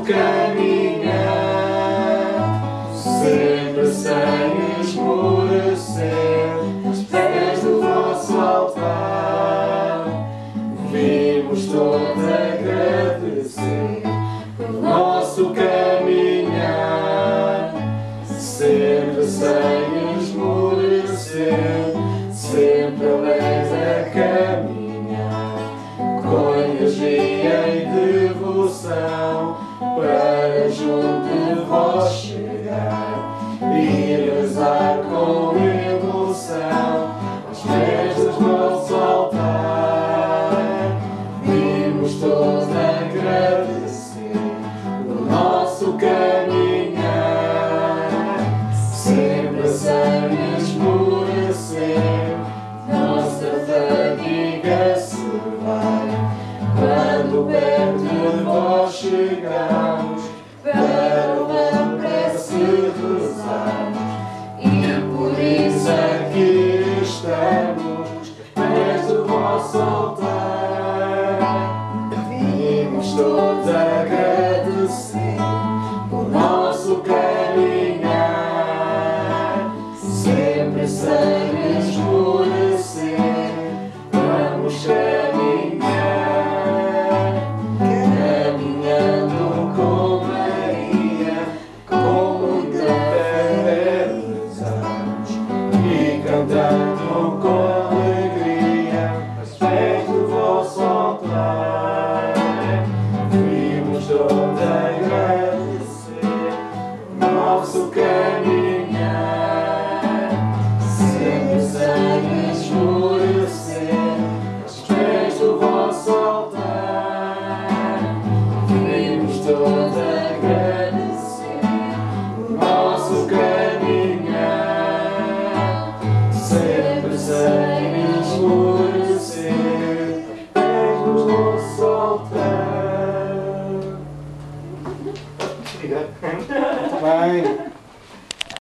caminhar, sempre sem esmorecer, aos pés do vosso altar. Vimos todos agradecer pelo nosso caminhar, sempre sem esmorecer, sempre alegres a caminhar, com energia e devoção, para junto de vós chegar e rezar com emoção aos pés do nosso altar. Vimos todos agradecer pelo nosso caminhar, sempre sem esmorecer, nossa fadiga se vai quando perto de vós chegamos, para